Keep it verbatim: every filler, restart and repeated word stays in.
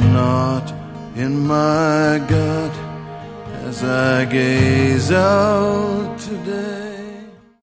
knot in my gut as I gaze out today.